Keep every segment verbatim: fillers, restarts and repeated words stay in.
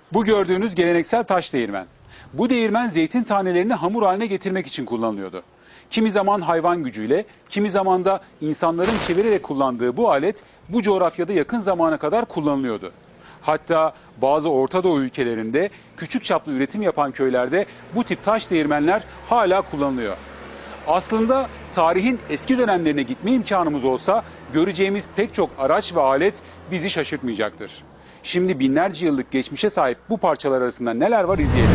Bu gördüğünüz geleneksel taş değirmen. Bu değirmen zeytin tanelerini hamur haline getirmek için kullanılıyordu. Kimi zaman hayvan gücüyle, kimi zaman da insanların çevirerek kullandığı bu alet bu coğrafyada yakın zamana kadar kullanılıyordu. Hatta bazı Orta Doğu ülkelerinde küçük çaplı üretim yapan köylerde bu tip taş değirmenler hala kullanılıyor. Aslında tarihin eski dönemlerine gitme imkanımız olsa göreceğimiz pek çok araç ve alet bizi şaşırtmayacaktır. Şimdi binlerce yıllık geçmişe sahip bu parçalar arasında neler var izleyelim.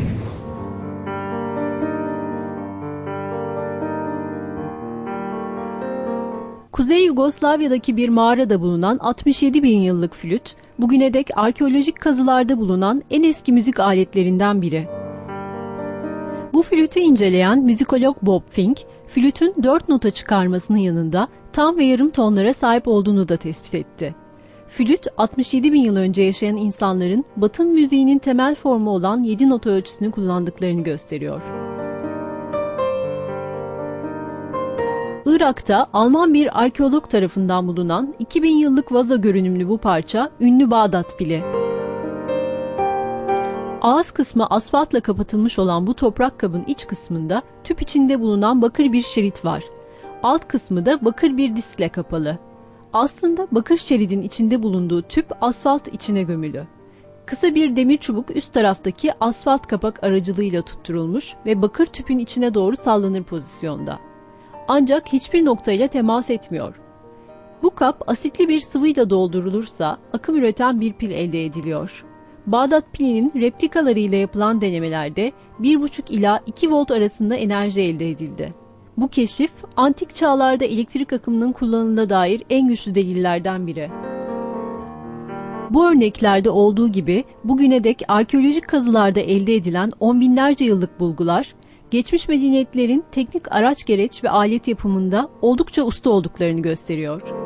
Kuzey Yugoslavya'daki bir mağarada bulunan altmış yedi bin yıllık flüt, bugüne dek arkeolojik kazılarda bulunan en eski müzik aletlerinden biri. Bu flütü inceleyen müzikolog Bob Fink, flütün dört nota çıkarmasının yanında tam ve yarım tonlara sahip olduğunu da tespit etti. Flüt, altmış yedi bin yıl önce yaşayan insanların Batı müziğinin temel formu olan yedi nota ölçüsünü kullandıklarını gösteriyor. Irak'ta Alman bir arkeolog tarafından bulunan iki bin yıllık vaza görünümlü bu parça ünlü Bağdat pili. Ağız kısmı asfaltla kapatılmış olan bu toprak kabın iç kısmında tüp içinde bulunan bakır bir şerit var. Alt kısmı da bakır bir diskle kapalı. Aslında bakır şeridin içinde bulunduğu tüp asfalt içine gömülü. Kısa bir demir çubuk üst taraftaki asfalt kapak aracılığıyla tutturulmuş ve bakır tüpün içine doğru sallanır pozisyonda. Ancak hiçbir noktayla temas etmiyor. Bu kap asitli bir sıvıyla doldurulursa akım üreten bir pil elde ediliyor. Bağdat pilinin replikalarıyla yapılan denemelerde bir buçuk ila iki volt arasında enerji elde edildi. Bu keşif, antik çağlarda elektrik akımının kullanımına dair en güçlü delillerden biri. Bu örneklerde olduğu gibi bugüne dek arkeolojik kazılarda elde edilen on binlerce yıllık bulgular, geçmiş medeniyetlerin teknik araç gereç ve alet yapımında oldukça usta olduklarını gösteriyor.